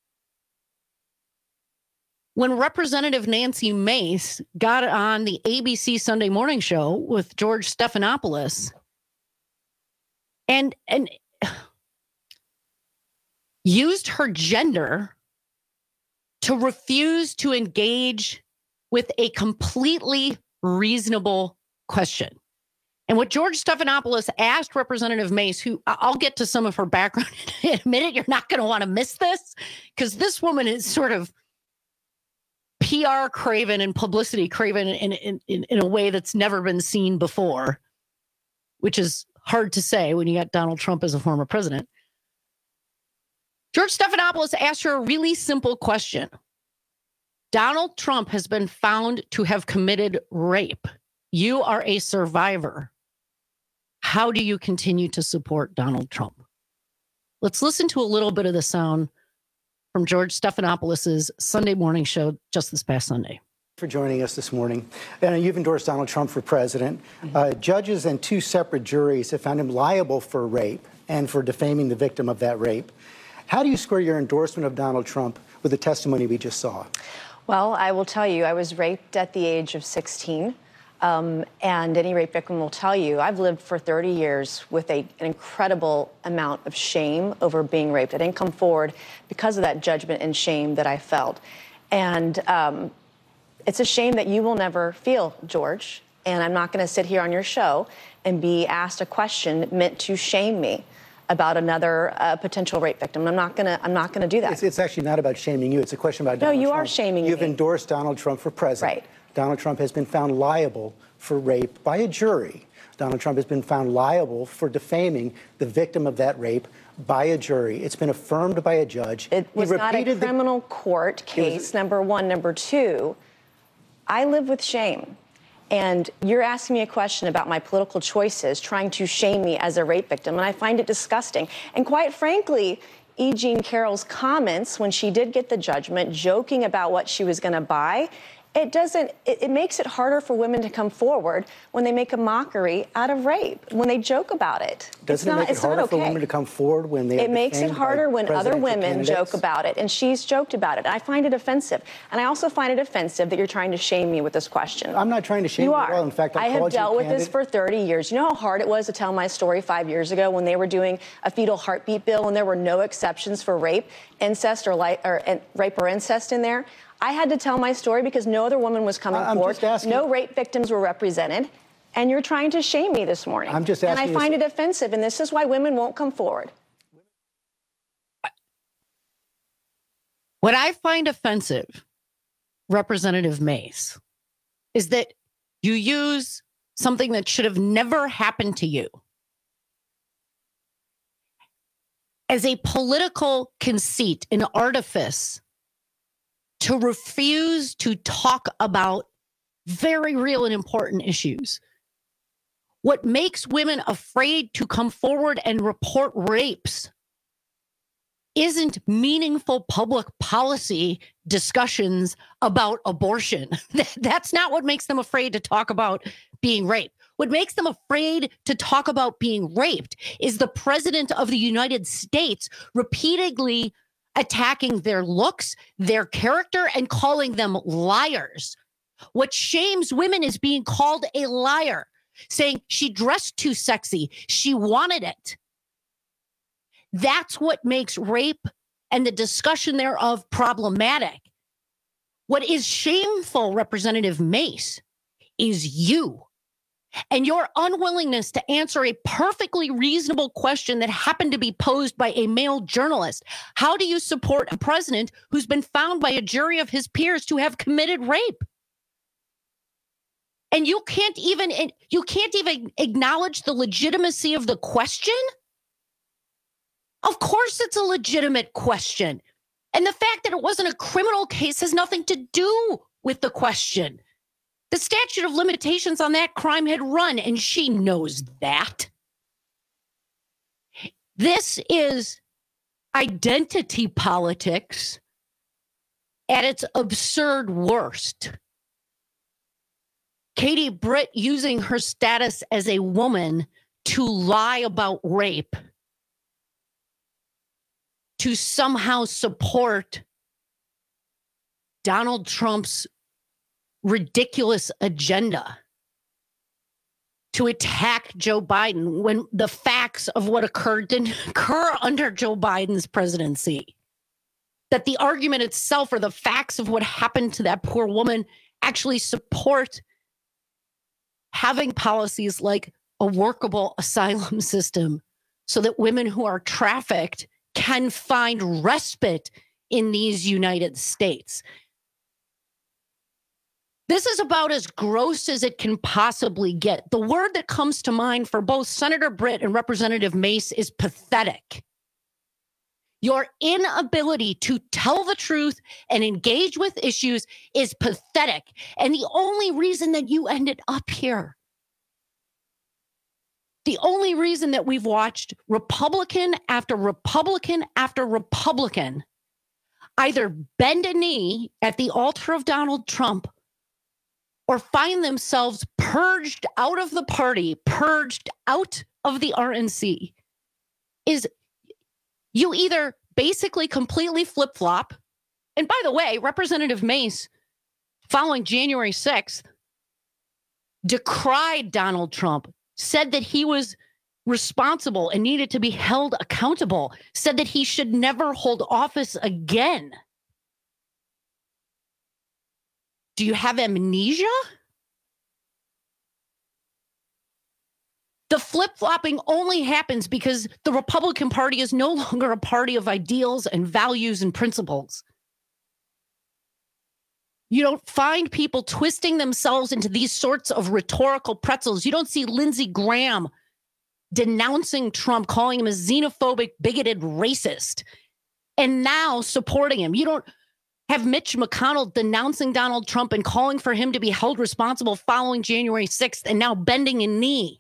when Representative Nancy Mace got on the ABC Sunday Morning Show with George Stephanopoulos and used her gender to refuse to engage with a completely reasonable question. And what George Stephanopoulos asked Representative Mace, who I'll get to some of her background in a minute, you're not going to want to miss this, because this woman is sort of PR craven and publicity craven in a way that's never been seen before, which is hard to say when you got Donald Trump as a former president. George Stephanopoulos asked her a really simple question. Donald Trump has been found to have committed rape. You are a survivor. How do you continue to support Donald Trump? Let's listen to a little bit of the sound from George Stephanopoulos' Sunday morning show just this past Sunday. For joining us this morning. And you've endorsed Donald Trump for president. Judges and 2 separate juries have found him liable for rape and for defaming the victim of that rape. How do you square your endorsement of Donald Trump with the testimony we just saw? Well, I will tell you, I was raped at the age of 16. And any rape victim will tell you, I've lived for 30 years with an incredible amount of shame over being raped. I didn't come forward because of that judgment and shame that I felt. And it's a shame that you will never feel, George. And I'm not going to sit here on your show and be asked a question meant to shame me about another potential rape victim. I'm not going to do that. It's actually not about shaming you. It's a question about Donald Trump. No, you are shaming me. You've endorsed Donald Trump for president. Right. Donald Trump has been found liable for rape by a jury. Donald Trump has been found liable for defaming the victim of that rape by a jury. It's been affirmed by a judge. It was not a criminal court case, number one. Number two, I live with shame. And you're asking me a question about my political choices, trying to shame me as a rape victim, and I find it disgusting. And quite frankly, E. Jean Carroll's comments when she did get the judgment, joking about what she was going to buy, it makes it harder for women to come forward when they make a mockery out of rape, when they joke about it. Doesn't it make it harder for women to come forward when they are It makes it harder when other women joke about it, and she's joked about it. I find it offensive. And I also find it offensive that you're trying to shame me with this question. I'm not trying to shame you at all. In fact, I have dealt with this for 30 years. You know how hard it was to tell my story 5 years ago when they were doing a fetal heartbeat bill and there were no exceptions for rape, incest, or rape or incest in there? I had to tell my story because no other woman was coming forward. No rape victims were represented. And you're trying to shame me this morning. I'm just asking. And I find it offensive. And this is why women won't come forward. What I find offensive, Representative Mace, is that you use something that should have never happened to you as a political conceit, an artifice, to refuse to talk about very real and important issues. What makes women afraid to come forward and report rapes isn't meaningful public policy discussions about abortion. That's not what makes them afraid to talk about being raped. What makes them afraid to talk about being raped is the president of the United States repeatedly attacking their looks, their character, and calling them liars. What shames women is being called a liar, saying she dressed too sexy, she wanted it. That's what makes rape and the discussion thereof problematic. What is shameful, Representative Mace, is you and your unwillingness to answer a perfectly reasonable question that happened to be posed by a male journalist. How do you support a president who's been found by a jury of his peers to have committed rape? And you can't even acknowledge the legitimacy of the question? Of course it's a legitimate question. And the fact that it wasn't a criminal case has nothing to do with the question. The statute of limitations on that crime had run, and she knows that. This is identity politics at its absurd worst. Katie Britt using her status as a woman to lie about rape, to somehow support Donald Trump's ridiculous agenda, to attack Joe Biden when the facts of what occurred didn't occur under Joe Biden's presidency. That the argument itself or the facts of what happened to that poor woman actually support having policies like a workable asylum system so that women who are trafficked can find respite in these United States. This is about as gross as it can possibly get. The word that comes to mind for both Senator Britt and Representative Mace is pathetic. Your inability to tell the truth and engage with issues is pathetic. And the only reason that you ended up here, the only reason that we've watched Republican after Republican after Republican either bend a knee at the altar of Donald Trump or find themselves purged out of the party, purged out of the RNC, is you either basically completely flip-flop. And by the way, Representative Mace, following January 6th, decried Donald Trump, said that he was responsible and needed to be held accountable, said that he should never hold office again. Do you have amnesia? The flip-flopping only happens because the Republican Party is no longer a party of ideals and values and principles. You don't find people twisting themselves into these sorts of rhetorical pretzels. You don't see Lindsey Graham denouncing Trump, calling him a xenophobic, bigoted racist, and now supporting him. You don't have Mitch McConnell denouncing Donald Trump and calling for him to be held responsible following January 6th and now bending a knee.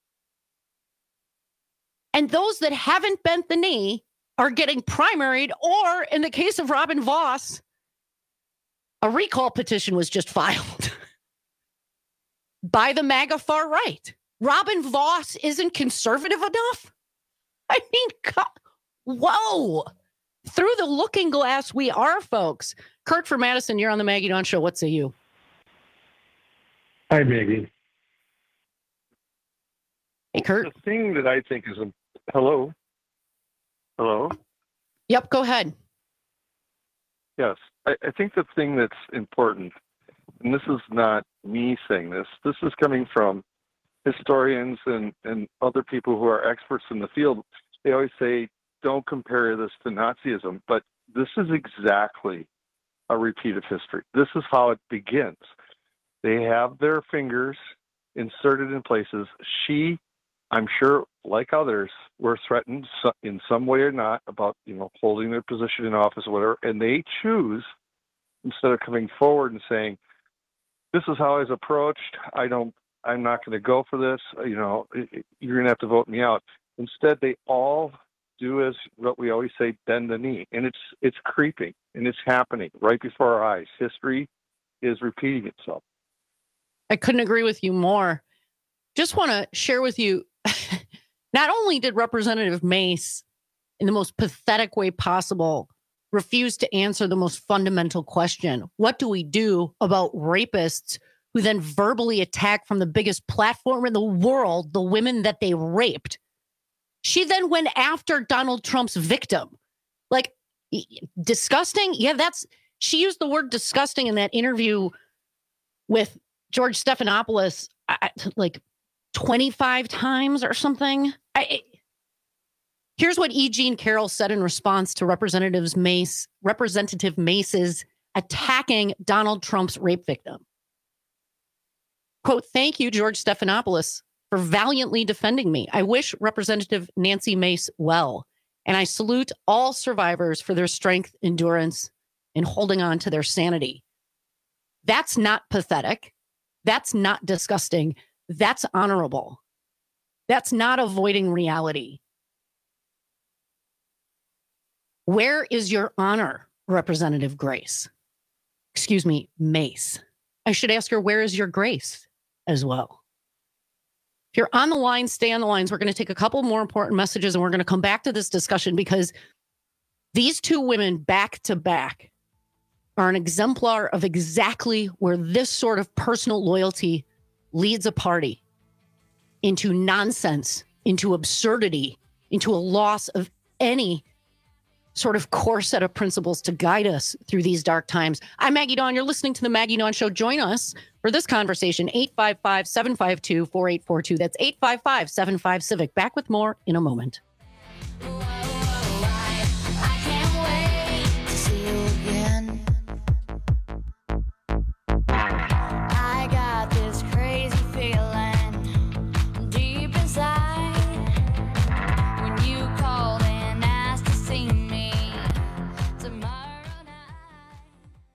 And those that haven't bent the knee are getting primaried, or in the case of Robin Vos, a recall petition was just filed by the MAGA far right. Robin Vos isn't conservative enough? I mean, God, whoa. Through the looking glass we are, folks. Kurt from Madison, you're on the Maggie Dawn Show. What say you? Hi, Maggie. Hey, Kurt. The thing that I think is hello? Hello? Yep, go ahead. Yes. I think the thing that's important, and this is not me saying this is coming from historians and other people who are experts in the field. They always say, don't compare this to Nazism, but this is exactly a repeat of history. This is how it begins. They have their fingers inserted in places. She, I'm sure, like others, were threatened in some way or not about, holding their position in office or whatever, and they choose, instead of coming forward and saying, this is how I was approached, I'm not going to go for this, you're going to have to vote me out. Instead, they all do as what we always say, bend the knee. And it's creeping, and it's happening right before our eyes. History is repeating itself. I couldn't agree with you more. Just want to share with you, not only did Representative Mace, in the most pathetic way possible, refuse to answer the most fundamental question, what do we do about rapists who then verbally attack from the biggest platform in the world the women that they raped? She then went after Donald Trump's victim. Like, disgusting? Yeah, she used the word disgusting in that interview with George Stephanopoulos like 25 times or something. Here's what E. Jean Carroll said in response to Representative Mace's attacking Donald Trump's rape victim. Quote, "Thank you, George Stephanopoulos, for valiantly defending me. I wish Representative Nancy Mace well, and I salute all survivors for their strength, endurance, and holding on to their sanity." That's not pathetic. That's not disgusting. That's honorable. That's not avoiding reality. Where is your honor, Representative Mace? I should ask her, where is your grace as well? If you're on the line, stay on the lines. We're going to take a couple more important messages, and we're going to come back to this discussion because these two women back to back are an exemplar of exactly where this sort of personal loyalty leads a party into nonsense, into absurdity, into a loss of any sort of core set of principles to guide us through these dark times. I'm Maggie Dawn. You're listening to The Maggie Dawn Show. Join us for this conversation, 855-752-4842. That's 855-75-CIVIC. Back with more in a moment.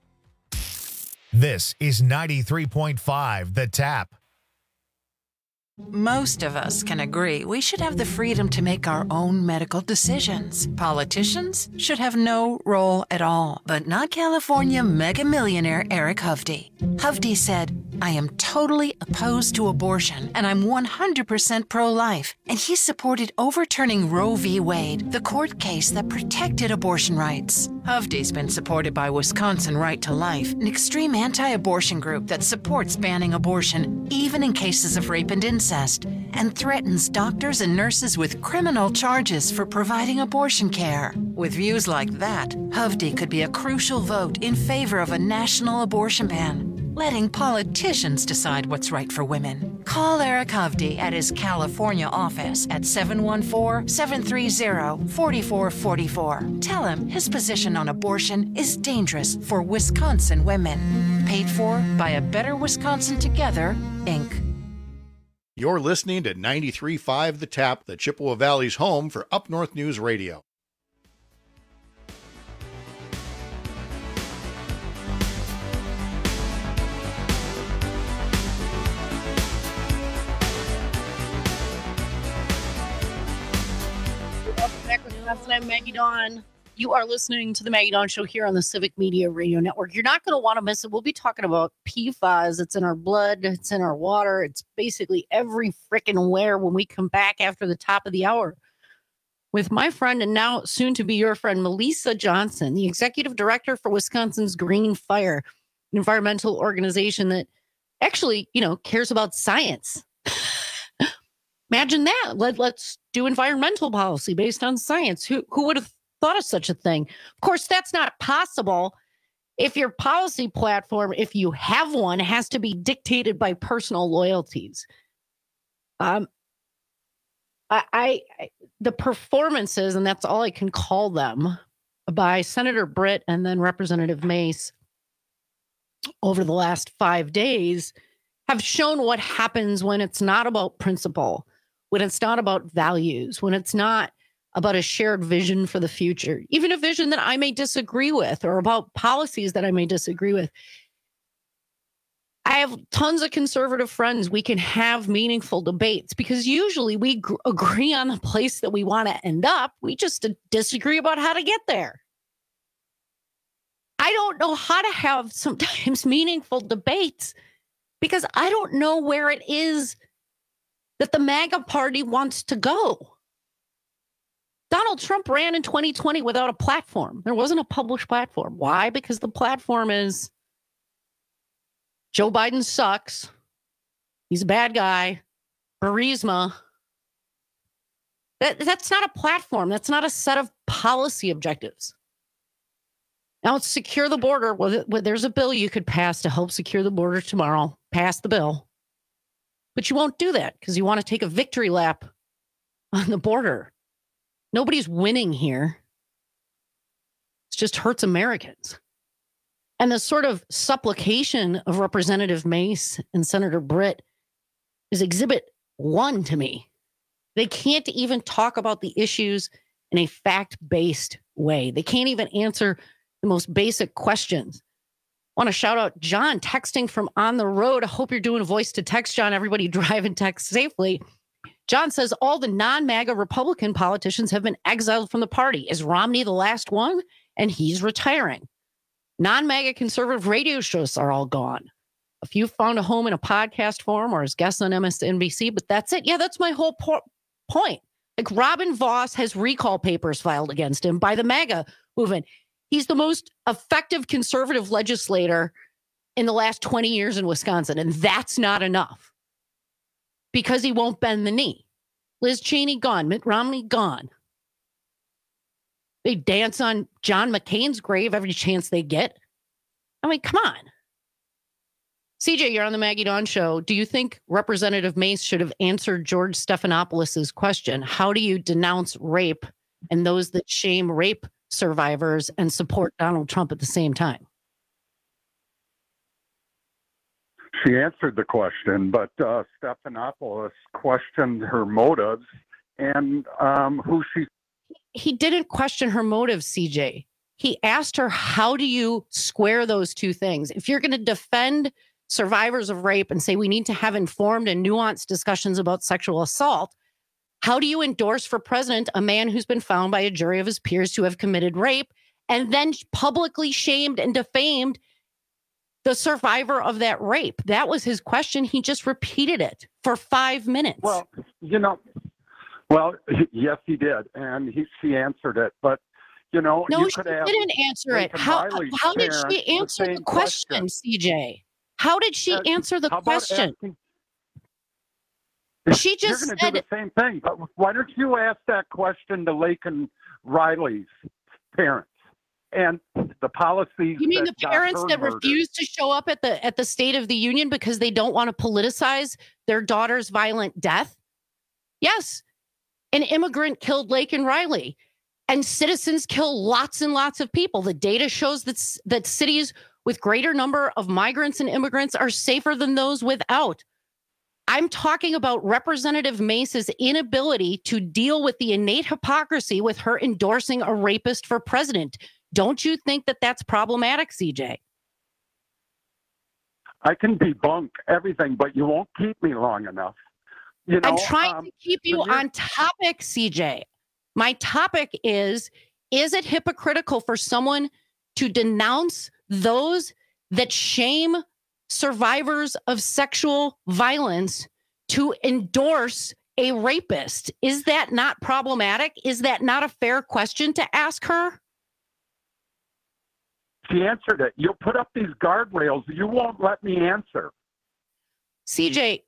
This is 93.5 The Tap. Most of us can agree we should have the freedom to make our own medical decisions. Politicians should have no role at all. But not California mega millionaire Eric Hovde. Hovde said, "I am totally opposed to abortion, and I'm 100% pro-life." And he supported overturning Roe v. Wade, the court case that protected abortion rights. Hovde's been supported by Wisconsin Right to Life, an extreme anti-abortion group that supports banning abortion, even in cases of rape and incest, and threatens doctors and nurses with criminal charges for providing abortion care. With views like that, Hovde could be a crucial vote in favor of a national abortion ban, letting politicians decide what's right for women. Call Eric Hovde at his California office at 714-730-4444. Tell him his position on abortion is dangerous for Wisconsin women. Paid for by A Better Wisconsin Together, Inc. You're listening to 93.5 The Tap, the Chippewa Valley's home for Up North News Radio. Welcome back, Wisconsin. I'm Maggie Dawn. You are listening to the Maggie Dawn Show here on the Civic Media Radio Network. You're not going to want to miss it. We'll be talking about PFAS. It's in our blood. It's in our water. It's basically every frickin' where when we come back after the top of the hour with my friend and now soon to be your friend, Melissa Johnson, the executive director for Wisconsin's Green Fire, an environmental organization that actually, cares about science. Imagine that. Let's do environmental policy based on science. Who would have thought of such a thing? Of course, that's not possible if your policy platform, if you have one, has to be dictated by personal loyalties. The performances, and that's all I can call them, by Senator Britt and then Representative Mace over the last 5 days have shown what happens when it's not about principle, when it's not about values, when it's not about a shared vision for the future, even a vision that I may disagree with, or about policies that I may disagree with. I have tons of conservative friends. We can have meaningful debates because usually we agree on the place that we want to end up. We just disagree about how to get there. I don't know how to have sometimes meaningful debates because I don't know where it is that the MAGA party wants to go. Donald Trump ran in 2020 without a platform. There wasn't a published platform. Why? Because the platform is Joe Biden sucks. He's a bad guy. Burisma. That's not a platform. That's not a set of policy objectives. Now it's secure the border. Well, there's a bill you could pass to help secure the border tomorrow. Pass the bill. But you won't do that because you want to take a victory lap on the border. Nobody's winning here. It just hurts Americans. And the sort of supplication of Representative Mace and Senator Britt is Exhibit 1 to me. They can't even talk about the issues in a fact-based way. They can't even answer the most basic questions. I want to shout out John texting from on the road. I hope you're doing voice to text, John. Everybody drive and text safely. John says all the non-MAGA Republican politicians have been exiled from the party. Is Romney the last one? And he's retiring. Non-MAGA conservative radio shows are all gone. A few found a home in a podcast form or as guests on MSNBC, but that's it. Yeah, that's my whole point. Like Robin Vos has recall papers filed against him by the MAGA movement. He's the most effective conservative legislator in the last 20 years in Wisconsin, and that's not enough. Because he won't bend the knee. Liz Cheney gone. Mitt Romney gone. They dance on John McCain's grave every chance they get. I mean, come on. CJ, you're on the Maggie Dawn Show. Do you think Representative Mace should have answered George Stephanopoulos' question? How do you denounce rape and those that shame rape survivors and support Donald Trump at the same time? She answered the question, but Stephanopoulos questioned her motives and who she... He didn't question her motives, CJ. He asked her, how do you square those two things? If you're going to defend survivors of rape and say we need to have informed and nuanced discussions about sexual assault, how do you endorse for president a man who's been found by a jury of his peers to have committed rape and then publicly shamed and defamed the survivor of that rape? That was his question. He just repeated it for 5 minutes. Well, yes, he did. And she answered it. But, no, she didn't answer it. How did she answer the question, CJ? How did she answer the question? She just said... You're going to do the same thing. But why don't you ask that question to Laken Riley's parents? And the policies. You mean the parents that refuse to show up at the State of the Union because they don't want to politicize their daughter's violent death? Yes. An immigrant killed Laken Riley, and citizens kill lots and lots of people. The data shows that cities with greater number of migrants and immigrants are safer than those without. I'm talking about Representative Mace's inability to deal with the innate hypocrisy with her endorsing a rapist for president. Don't you think that that's problematic, CJ? I can debunk everything, but you won't keep me long enough. I'm trying to keep you on topic, CJ. My topic is it hypocritical for someone to denounce those that shame survivors of sexual violence to endorse a rapist? Is that not problematic? Is that not a fair question to ask her? She answered it. You'll put up these guardrails. You won't let me answer. CJ,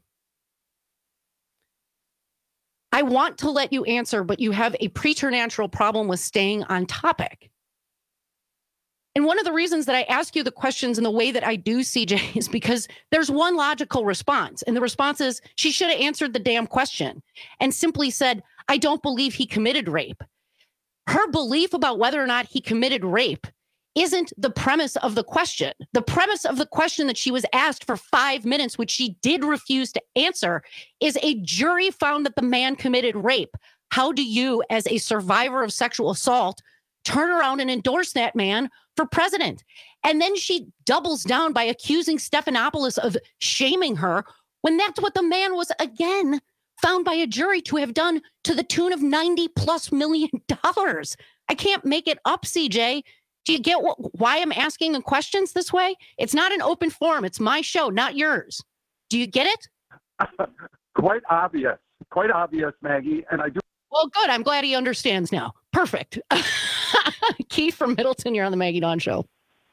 I want to let you answer, but you have a preternatural problem with staying on topic. And one of the reasons that I ask you the questions in the way that I do, CJ, is because there's one logical response. And the response is she should have answered the damn question and simply said, I don't believe he committed rape. Her belief about whether or not he committed rape isn't the premise of the question. The premise of the question that she was asked for 5 minutes, which she did refuse to answer, is a jury found that the man committed rape. How do you, as a survivor of sexual assault, turn around and endorse that man for president? And then she doubles down by accusing Stephanopoulos of shaming her when that's what the man was, again, found by a jury to have done to the tune of $90+ million. I can't make it up, CJ. Do you get why I'm asking the questions this way? It's not an open forum. It's my show, not yours. Do you get it? Quite obvious, Maggie. And I do. Well, good. I'm glad he understands now. Perfect. Keith from Middleton, you're on the Maggie Dawn Show.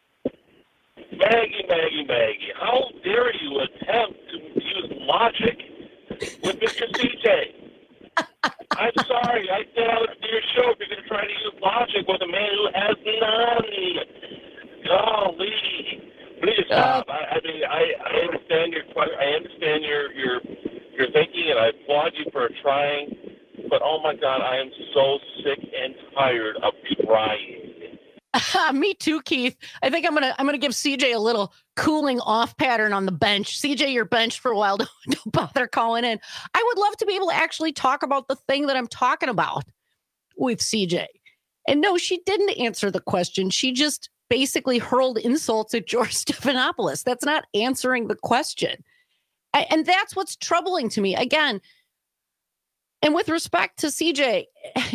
Maggie. How dare you attempt to use logic with Mr. CJ? I'm sorry. I said I would do your show if you're going to try to use logic with a man who has none. Golly. Please stop. I mean, I understand your question. I understand your thinking, and I applaud you for trying. But, oh, my God, I am so sick and tired of trying. Me too, Keith. I think I'm gonna give CJ a little cooling off pattern on the bench. CJ, you're benched for a while. Don't bother calling in. I would love to be able to actually talk about the thing that I'm talking about with CJ. And no, she didn't answer the question. She just basically hurled insults at George Stephanopoulos. That's not answering the question. And that's what's troubling to me. Again, and with respect to CJ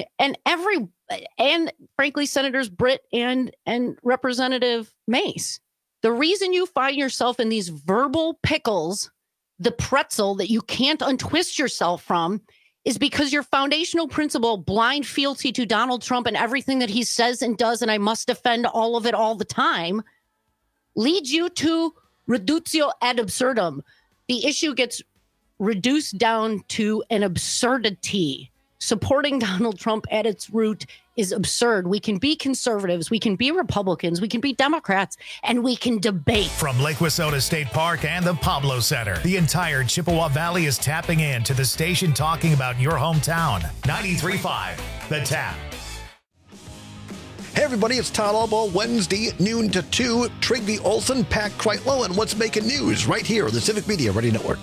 and frankly, Senators Britt and Representative Mace, the reason you find yourself in these verbal pickles, the pretzel that you can't untwist yourself from, is because your foundational principle, blind fealty to Donald Trump and everything that he says and does, and I must defend all of it all the time, leads you to reductio ad absurdum. The issue gets reduced down to an absurdity. Supporting Donald Trump at its root is absurd. We can be conservatives, we can be Republicans, we can be Democrats, and we can debate. From Lake Wissota State Park and the Pablo Center, the entire Chippewa Valley is tapping in to the station talking about your hometown. 93.5, The Tap. Hey everybody, it's Todd Albaugh, Wednesday, noon to 2. Trygve Olsen, Pat Kreitlow, and what's making news right here on the Civic Media Radio Network.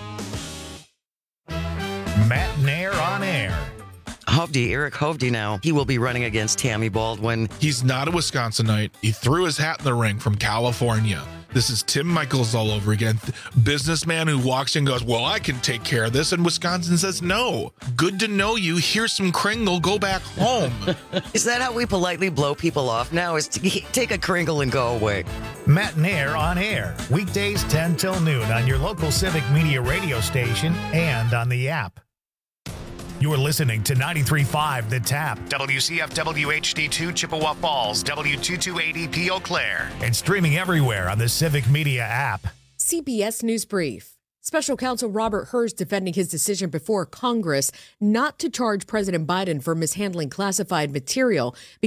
Matt Nair on air. Eric Hovde now. He will be running against Tammy Baldwin. He's not a Wisconsinite. He threw his hat in the ring from California. This is Tim Michaels all over again. Businessman who walks in and goes, well, I can take care of this. And Wisconsin says, no. Good to know you. Here's some Kringle. Go back home. Is that how we politely blow people off now? Is to take a Kringle and go away? Matt and Air on air. Weekdays 10 till noon on your local Civic Media radio station and on the app. You're listening to 93.5 The Tap, WCFW HD2 Chippewa Falls, W228EP Eau Claire, and streaming everywhere on the Civic Media app. CBS News Brief. Special Counsel Robert Hur defending his decision before Congress not to charge President Biden for mishandling classified material